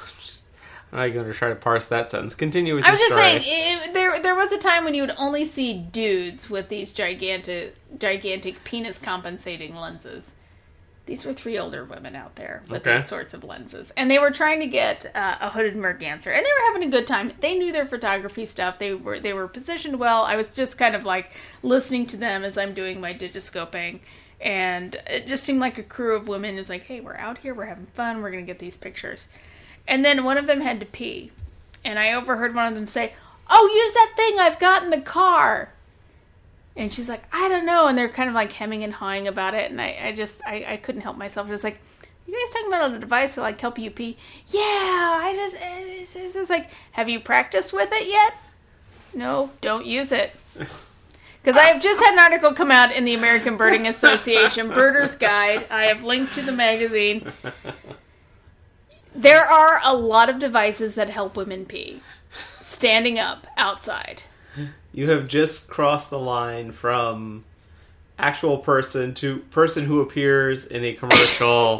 I'm not going to try to parse that sentence. Continue with I your was just story. saying, it, there there was a time when you would only see dudes with these gigantic, gigantic penis compensating lenses. These were three older women out there with Okay. these sorts of lenses. And they were trying to get uh, a hooded merganser. And they were having a good time. They knew their photography stuff. They were they were positioned well. I was just kind of like listening to them as I'm doing my digiscoping. And it just seemed like a crew of women is like, hey, we're out here. We're having fun. We're going to get these pictures. And then one of them had to pee. And I overheard one of them say, oh, use that thing I've got in the car. And she's like, I don't know. And they're kind of like hemming and hawing about it. And I, I just, I, I couldn't help myself. Just like, you guys talking about a device to like help you pee? Yeah, I just, it's, it's just like, have you practiced with it yet? No, don't use it. Because I have just had an article come out in the American Birding Association Birder's Guide. I have linked to the magazine. There are a lot of devices that help women pee. Standing up outside. You have just crossed the line from actual person to person who appears in a commercial.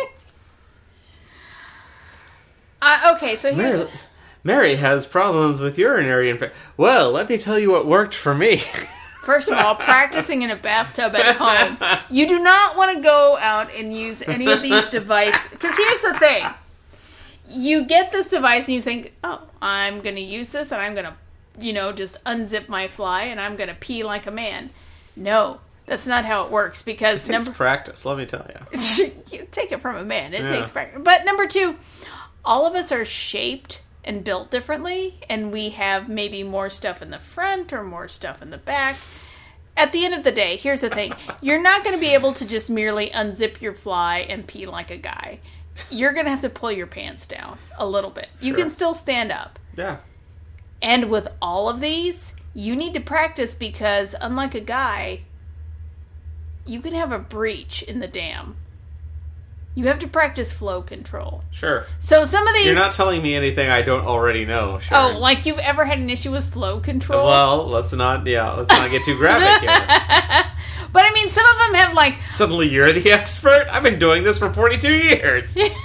uh, okay, so here's... Mary, Mary has problems with urinary infection. Well, let me tell you what worked for me. First of all, practicing in a bathtub at home. You do not want to go out and use any of these devices. Because here's the thing. You get this device and you think, oh, I'm going to use this and I'm going to, you know, just unzip my fly and I'm going to pee like a man. No, that's not how it works. Because it takes number practice, let me tell you. You take it from a man. It Yeah. takes practice. But number two, all of us are shaped and built differently, and we have maybe more stuff in the front or more stuff in the back. At the end of the day, here's the thing. You're not going to be able to just merely unzip your fly and pee like a guy. You're going to have to pull your pants down a little bit. You Sure. can still stand up. Yeah. And with all of these, you need to practice because, unlike a guy, you can have a breach in the dam. You have to practice flow control. Sure. So some of these... You're not telling me anything I don't already know, Sharon. Oh, like you've ever had an issue with flow control? Well, let's not, yeah, let's not get too graphic here. But I mean, some of them have like... Suddenly you're the expert? I've been doing this for forty-two years. I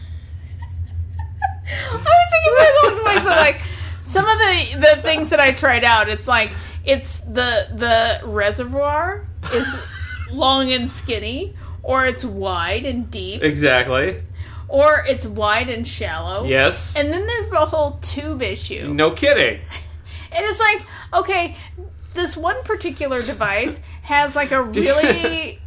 was thinking about myself, like, some of the, the things that I tried out, it's like, it's the the reservoir is long and skinny, or it's wide and deep. Exactly. Or it's wide and shallow. Yes. And then there's the whole tube issue. No kidding. And it's like, okay, this one particular device has like a really...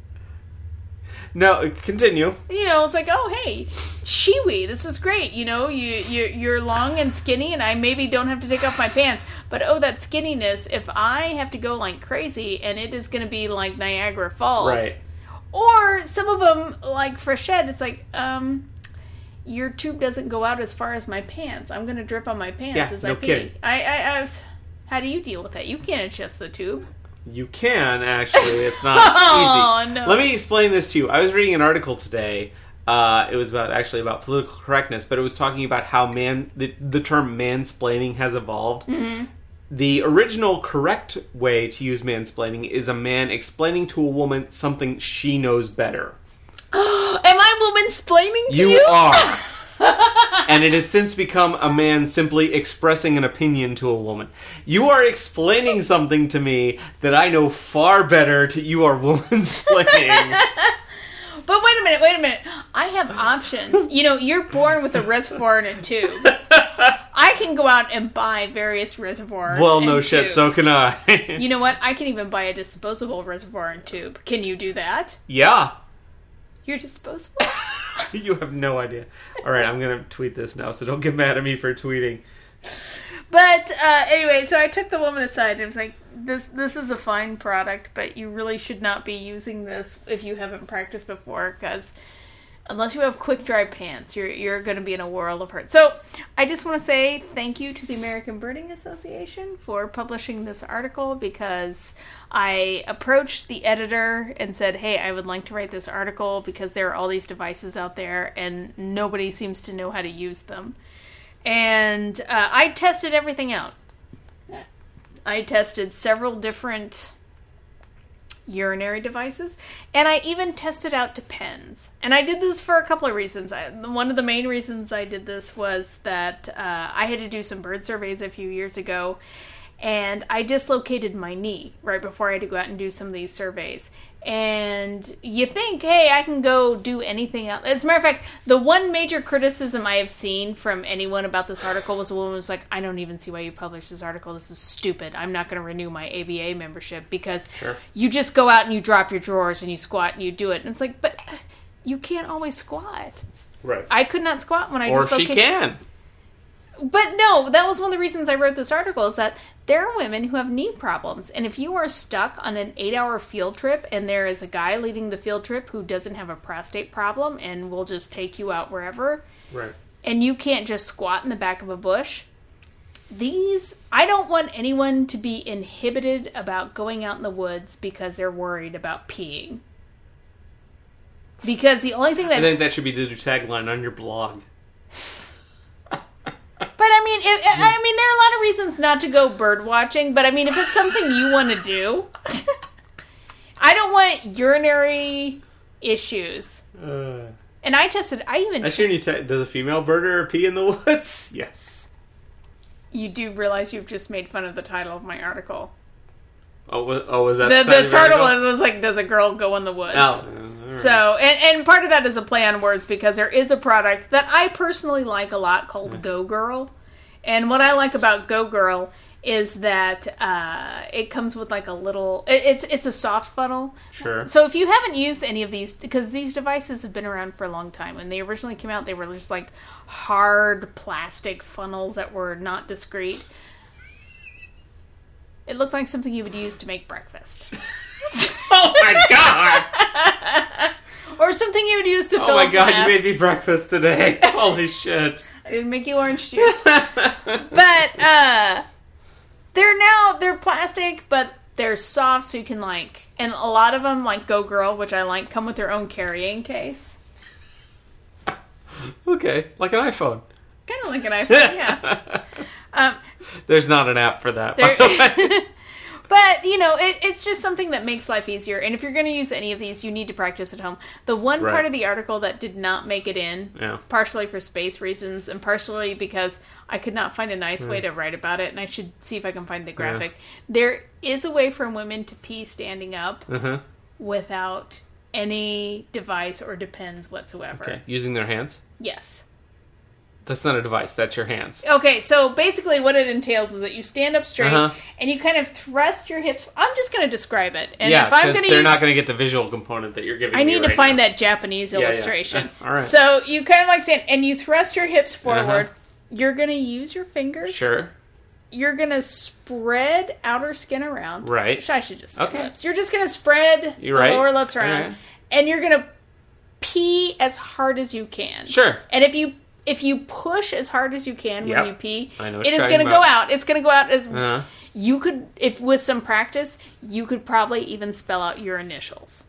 No, continue. You know, it's like, oh, hey, Shiwi, this is great. You know, you, you, you're long and skinny, and I maybe don't have to take off my pants. But, oh, that skinniness, if I have to go like crazy, and it is going to be like Niagara Falls. Right. Or some of them, like Frechette, it's like, um, your tube doesn't go out as far as my pants. I'm going to drip on my pants Yeah, as no I pee. kidding. I, I, I was, how do you deal with that? You can't adjust the tube. You can, actually. It's not Oh, easy. no. Let me explain this to you. I was reading an article today. Uh, it was about actually about political correctness, but it was talking about how man the, the term mansplaining has evolved. Mm-hmm. The original correct way to use mansplaining is a man explaining to a woman something she knows better. Am I woman-splaining to you? You are. And it has since become a man simply expressing an opinion to a woman. You are explaining something to me that I know far better to you are woman-splaining. But wait a minute, wait a minute. I have options. You know, you're born with a reservoir and a tube. I can go out and buy various reservoirs. Well, and no shit, tubes. so can I. You know what? I can even buy a disposable reservoir and tube. Can you do that? Yeah. You're disposable? You have no idea. Alright, I'm going to tweet this now, so don't get mad at me for tweeting. But uh, anyway, so I took the woman aside and was like, this this is a fine product, but you really should not be using this if you haven't practiced before, because unless you have quick dry pants, you're you're going to be in a world of hurt. So I just want to say thank you to the American Birding Association for publishing this article, because I approached the editor and said, hey, I would like to write this article because there are all these devices out there and nobody seems to know how to use them. And uh, I tested everything out. I tested several different urinary devices, and I even tested out Depends. And I did this for a couple of reasons. I, one of the main reasons I did this was that uh, I had to do some bird surveys a few years ago, and I dislocated my knee right before I had to go out and do some of these surveys. And you think, hey, I can go do anything else. As a matter of fact, the one major criticism I have seen from anyone about this article was a woman was like, I don't even see why you published this article. This is stupid. I'm not going to renew my A B A membership because Sure. you just go out and you drop your drawers and you squat and you do it. And it's like, but you can't always squat. Right. I could not squat when I Or dislocated. she can. But no, that was one of the reasons I wrote this article, is that there are women who have knee problems. And if you are stuck on an eight-hour field trip and there is a guy leading the field trip who doesn't have a prostate problem and will just take you out wherever, Right. and you can't just squat in the back of a bush, these, I don't want anyone to be inhibited about going out in the woods because they're worried about peeing. Because the only thing that... I think that should be the tagline on your blog. But I mean, if, I mean, there are a lot of reasons not to go bird watching. But I mean, if it's something you want to do, I don't legitimate urinary issues. Uh, And I tested, I even... I sure you te- does a female birder pee in the woods? Yes. You do realize you've just made fun of the title of my article. Oh, was, oh, was that The, the the title was, was like, does a girl go in the woods? Oh. So, and, and part of that is a play on words because there is a product that I personally like a lot called Mm. Go Girl. And what I like about Go Girl is that uh, it comes with like a little, it, it's it's a soft funnel. Sure. So if you haven't used any of these, because these devices have been around for a long time. When they originally came out, they were just like hard plastic funnels that were not discreet. It looked like something you would use to make breakfast. Oh my god! Or something you would use to Oh fill my a god, flask. you made me breakfast today. Holy shit. I didn't make you orange juice. But, uh, they're now, they're plastic, but they're soft so you can like, and a lot of them, like Go Girl, which I like, come with their own carrying case. Okay, like an iPhone. Kind of like an iPhone, yeah. Um, There's not an app for that, by the way. But, you know, it, it's just something that makes life easier. And if you're going to use any of these, you need to practice at home. The one Right. part of the article that did not make it in, Yeah. partially for space reasons and partially because I could not find a nice way to write about it, and I should see if I can find the graphic. There is a way for women to pee standing up Uh-huh. without any device or depends whatsoever. Okay, using their hands? Yes. That's not a device, that's your hands. Okay, so basically what it entails is that you stand up straight Uh-huh. and you kind of thrust your hips. I'm just going to describe it. And yeah, if I'm because going to they're use, not going to get the visual component that you're giving I me need to right find now. that Japanese Yeah, yeah. illustration. Uh, all right. So you kind of like stand and you thrust your hips forward. Uh-huh. You're going to use your fingers. Sure. You're going to spread outer skin around. Right. Which I should just say Okay. lips. You're just going to spread You're the right. lower lips around. Alright. And you're going to pee as hard as you can. Sure. And if you if you push as hard as you can Yep. when you pee, I know what it you're is going to talking go about. out. It's going to go out as Uh-huh. you could, if with some practice, you could probably even spell out your initials.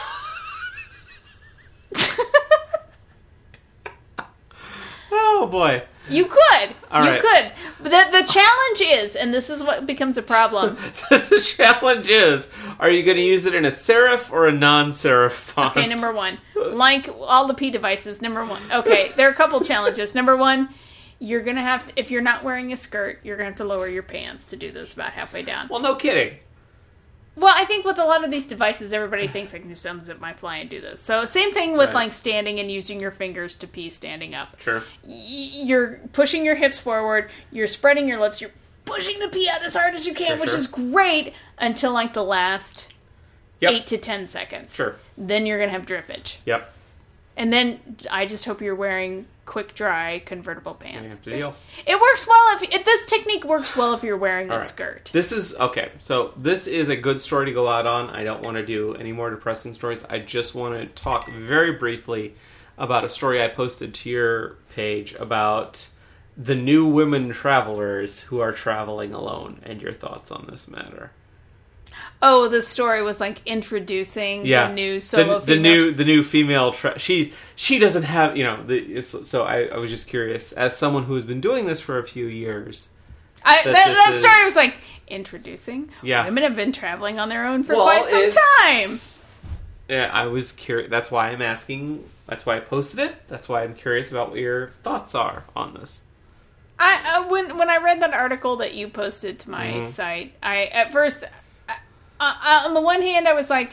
Oh, boy. You could. All you right. could. But the, the challenge is, and this is what becomes a problem. The challenge is, are you going to use it in a serif or a non-serif font? Okay, number one. Like all the P devices, number one. Okay, there are a couple challenges. Number one, you're going to have to, if you're not wearing a skirt, you're going to have to lower your pants to do this about halfway down. Well, no kidding. Well, I think with a lot of these devices, everybody thinks I can just unzip my fly and do this. So same thing with Right. like standing and using your fingers to pee standing up. Sure. Y- You're pushing your hips forward, you're spreading your lips, you're pushing the pee out as hard as you can, Sure, which sure. is great until like the last Yep. eight to ten seconds. Sure. Then you're going to have drippage. Yep. And then I just hope you're wearing quick dry convertible pants. Have to deal. It works well if, if this technique works well if you're wearing All a right. skirt. This is, okay, so this is a good story to go out on. I don't want to do any more depressing stories. I just want to talk very briefly about a story I posted to your page about the new women travelers who are traveling alone and your thoughts on this matter. Oh, the story was like introducing Yeah, the new solo the, the female. new the new female. Tra- she she doesn't have you know. The, it's, so I, I was just curious, as someone who has been doing this for a few years. I, that that, this that story is- was like introducing. Yeah. Women have been traveling on their own for Well, quite some it's- time. Yeah, I was curious. That's why I'm asking. That's why I posted it. That's why I'm curious about what your thoughts are on this. I uh, when when I read that article that you posted to my Mhm. site, I at first, I, uh, on the one hand, I was like,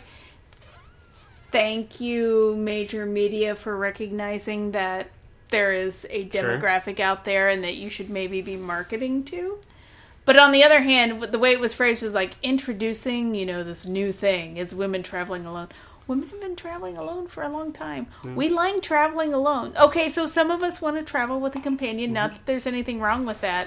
"Thank you, major media, for recognizing that there is a Sure. demographic out there and that you should maybe be marketing to." But on the other hand, the way it was phrased was like introducing, you know, this new thing is women traveling alone. Women have been traveling alone for a long time. Mm. We like traveling alone. Okay, so some of us want to travel with a companion. Mm-hmm. Not that there's anything wrong with that.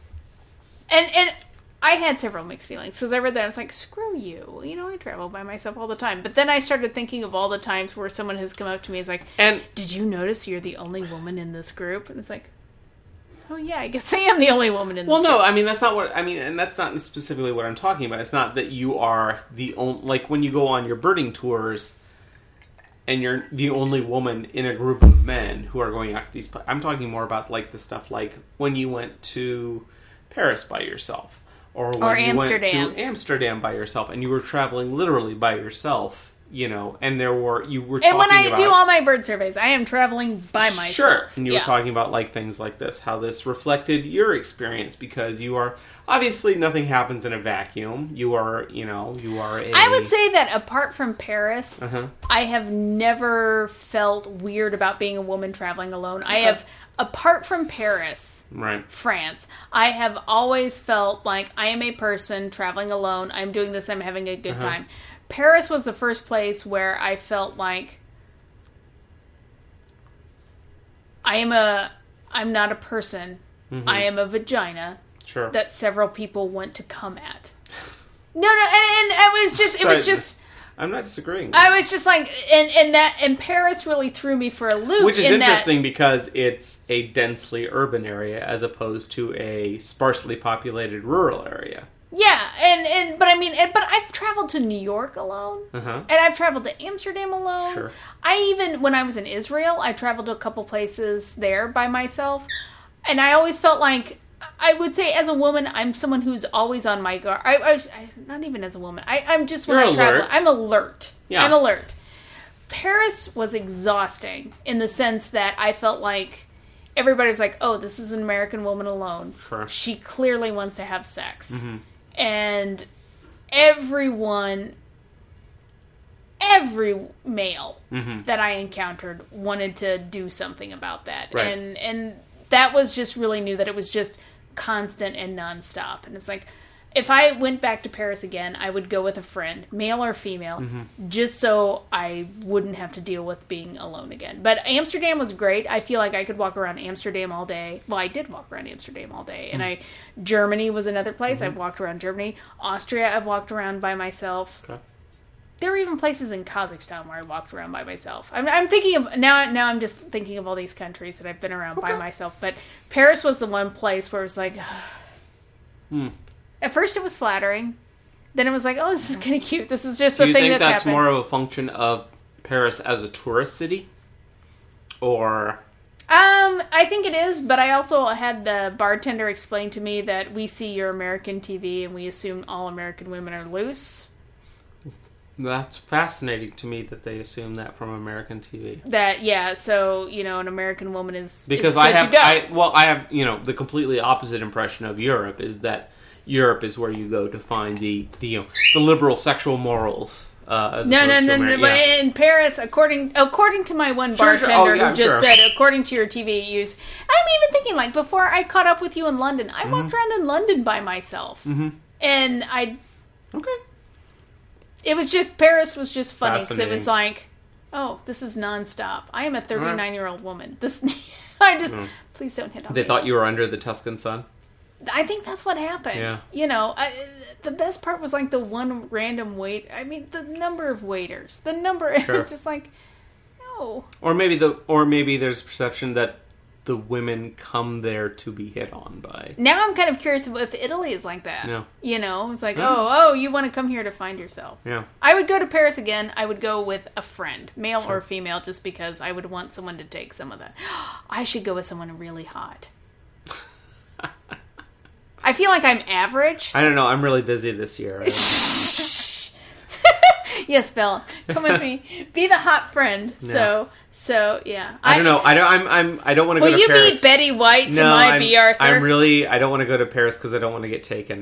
And and I had several mixed feelings because I read that. I was like, screw you. You know, I travel by myself all the time. But then I started thinking of all the times where someone has come up to me and is like, And did you notice you're the only woman in this group? And it's like, oh yeah, I guess I am the only woman in this well, group. no, I mean that's not what I mean, and that's not specifically what I'm talking about. It's not that you are the only, like when you go on your birding tours, and you're the only woman in a group of men who are going out to these. I'm talking more about like the stuff like when you went to Paris by yourself, or when Or you Amsterdam. went to Amsterdam by yourself, and you were traveling literally by yourself you know, and there were, you were and talking when I about... do all my bird surveys, I am traveling by myself. Sure. And you yeah. were talking about, like, things like this, how this reflected your experience, because you are, obviously, nothing happens in a vacuum. You are, you know, you are a... I would say that apart from Paris, Uh-huh. I have never felt weird about being a woman traveling alone. Okay. I have, apart from Paris, Right. France, I have always felt like I am a person traveling alone. I'm doing this, I'm having a good Uh-huh. time. Paris was the first place where I felt like I am a, I'm not a person. Mm-hmm. I am a vagina Sure. that several people want to come at. No, no, and, and it was just, it was Sorry, just, I'm not disagreeing. I was just like, and, and that, and Paris really threw me for a loop. Which is in interesting that, because it's a densely urban area as opposed to a sparsely populated rural area. yeah, and, and, but I mean, and, but I've traveled to New York alone. Uh-huh. And I've traveled to Amsterdam alone. Sure. I even, when I was in Israel, I traveled to a couple places there by myself. And I always felt like, I would say as a woman, I'm someone who's always on my guard. I, I, I not even as a woman. I, I'm just, when You're I travel, alert. I'm alert. Yeah. I'm alert. Paris was exhausting in the sense that I felt like everybody's like, oh, this is an American woman alone. Sure. She clearly wants to have sex. Mm-hmm. And everyone, every male Mm-hmm. that I encountered wanted to do something about that. Right. And and that was just really new, that it was just constant and nonstop. And it's like, if I went back to Paris again, I would go with a friend, male or female, Mm-hmm. just so I wouldn't have to deal with being alone again. But Amsterdam was great. I feel like I could walk around Amsterdam all day. Well, I did walk around Amsterdam all day. And I, Germany was another place. Mm-hmm. I've walked around Germany. Austria, I've walked around by myself. Okay. There were even places in Kazakhstan where I walked around by myself. I'm, I'm thinking of now. Now I'm just thinking of all these countries that I've been around by Okay. myself. But Paris was the one place where it was like, Hmm. at first it was flattering, then it was like, oh, this is kind of cute. This is just Do a you thing think that's, that's happened. more of a function of Paris as a tourist city? Or... Um, I think it is, but I also had the bartender explain to me that we see your American T V and we assume all American women are loose. That's fascinating to me that they assume that from American T V. That yeah, so you know, an American woman is Because is I good have, to go. I well, I have, you know, the completely opposite impression of Europe is that Europe is where you go to find the, the you know, the liberal sexual morals. Uh, as No, no, opposed no, to no. Ameri- But yeah. in Paris, according according to my one Sure, sure. bartender Oh, yeah, who just sure. said, according to your T V use, I'm even thinking like before I caught up with you in London, I Mm-hmm. walked around in London by myself, Mhm. and I. Okay. It was just Paris was just funny because it Fascinating. was like, oh, this is nonstop. I am a thirty-nine year old woman. This, I just please don't hit on They me. thought you were under the Tuscan sun? I think that's what happened. Yeah. You know, I, the best part was like the one random wait. I mean, the number of waiters, the number. Sure. It's just like, no. Or maybe the or maybe there's a perception that the women come there to be hit on by. Now I'm kind of curious if Italy is like that. Yeah. You know, it's like, Yeah. oh, oh, you want to come here to find yourself. Yeah. I would go to Paris again. I would go with a friend, male Sure. or female, just because I would want someone to take some of that. I should go with someone really hot. I feel like I'm average. I don't know. I'm really busy this year. Yes, Bella, come with me. Be the hot friend. Yeah. So, so yeah. I don't know. I don't. I'm. I'm. I don't want to go Will to you Paris. be Betty White to no, my I'm, B. Arthur? I'm really. I don't want to go to Paris because I don't want to get taken.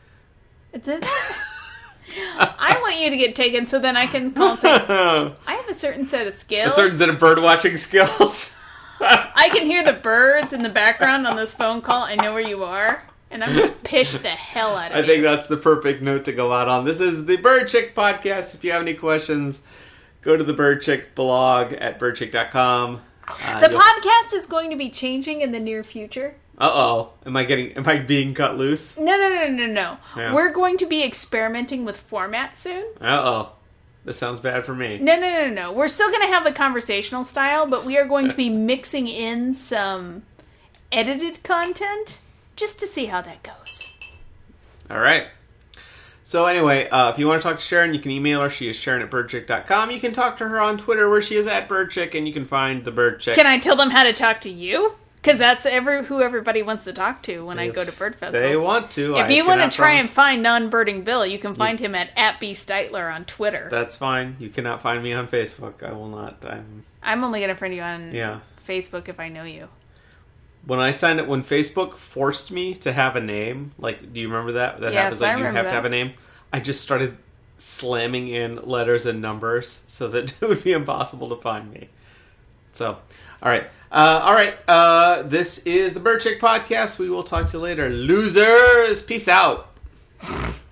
I want you to get taken so then I can call and say, A I have a certain set of skills. certain set of bird watching skills. I can hear the birds in the background on this phone call. I know where you are. And I'm going to pish the hell out of I you. think that's the perfect note to go out on. This is the Bird Chick podcast. If you have any questions, go to the Bird Chick blog at bird chick dot com. Uh, The you'll- podcast is going to be changing in the near future. Uh-oh. Am I getting, am I being cut loose? No, no, no, no, no. Yeah. We're going to be experimenting with format soon. Uh-oh. This sounds bad for me. No, no, no, no. We're still going to have the conversational style, but we are going to be mixing in some edited content just to see how that goes. All right. So anyway, uh, if you want to talk to Sharon, you can email her. She is Sharon at bird chick dot com. You can talk to her on Twitter where she is at birdchick, and you can find the Bird Chick. Can I tell them how to talk to you? Because that's every who everybody wants to talk to when If I go to bird festivals. They want to. If I you want to cannot try promise. and find non-birding Bill, you can find him at, at B Steitler on Twitter. That's fine. You cannot find me on Facebook. I will not. I'm. I'm only going to friend you on Yeah. Facebook if I know you. When I signed up, when Facebook forced me to have a name, like, do you remember that? That Yes, happens. Like, I you remember have that. to have a name. I just started slamming in letters and numbers so that it would be impossible to find me. So, all right, uh, all right. Uh, this is the Bird Chick Podcast. We will talk to you later, losers. Peace out.